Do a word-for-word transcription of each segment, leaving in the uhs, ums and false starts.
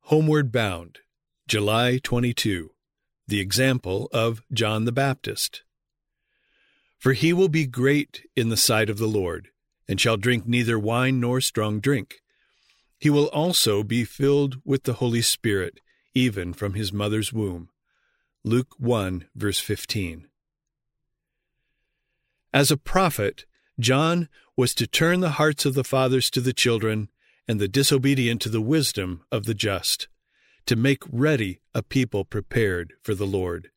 Homeward Bound, July twenty-second. The example of John the Baptist. For he will be great in the sight of the Lord, and shall drink neither wine nor strong drink. He will also be filled with the Holy Spirit, even from his mother's womb. Luke one, verse fifteen. As a prophet, John was to turn the hearts of the fathers to the children, and the disobedient to the wisdom of the just, to make ready a people prepared for the Lord.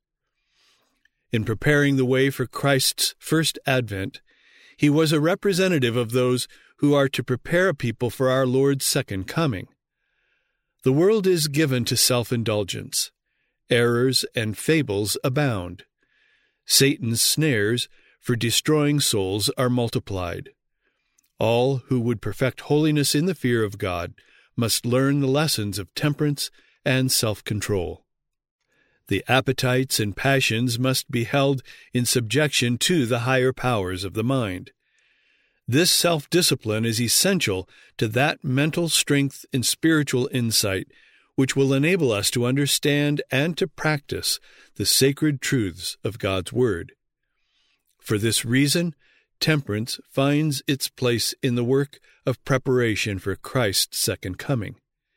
In preparing the way for Christ's first advent, he was a representative of those who are to prepare a people for our Lord's second coming. The world is given to self-indulgence. Errors and fables abound. Satan's snares for destroying souls are multiplied. All who would perfect holiness in the fear of God must learn the lessons of temperance and self-control. The appetites and passions must be held in subjection to the higher powers of the mind. This self-discipline is essential to that mental strength and spiritual insight which will enable us to understand and to practice the sacred truths of God's Word. For this reason, temperance finds its place in the work of preparation for Christ's second coming.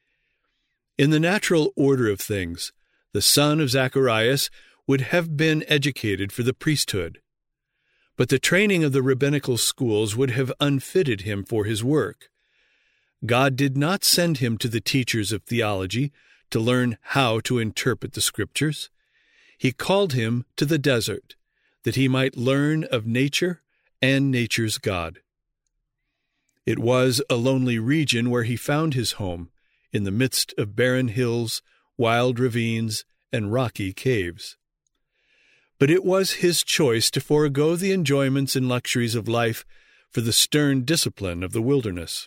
In the natural order of things, the son of Zacharias would have been educated for the priesthood, but the training of the rabbinical schools would have unfitted him for his work. God did not send him to the teachers of theology to learn how to interpret the Scriptures. He called him to the desert, that he might learn of nature and nature's God. It was a lonely region where he found his home, in the midst of barren hills, wild ravines, and rocky caves. But it was his choice to forego the enjoyments and luxuries of life for the stern discipline of the wilderness.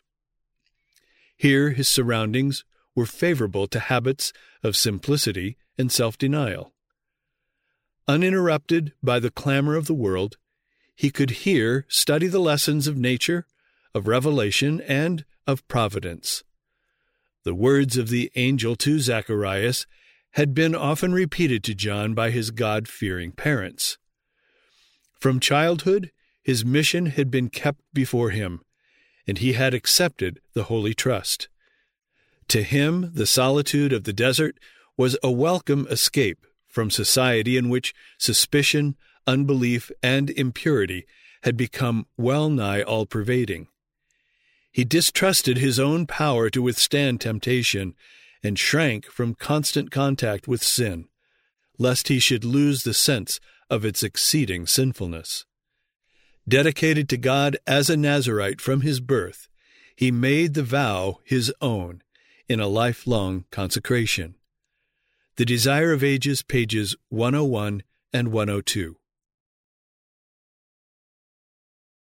Here his surroundings were favorable to habits of simplicity and self-denial. Uninterrupted by the clamor of the world, he could here study the lessons of nature, of revelation, and of providence. The words of the angel to Zacharias had been often repeated to John by his God-fearing parents. From childhood, his mission had been kept before him, and he had accepted the holy trust. To him, the solitude of the desert was a welcome escape from society in which suspicion, unbelief, and impurity had become well-nigh all-pervading. He distrusted his own power to withstand temptation and shrank from constant contact with sin, lest he should lose the sense of its exceeding sinfulness. Dedicated to God as a Nazirite from his birth, he made the vow his own in a lifelong consecration. The Desire of Ages, pages one oh one and one oh two.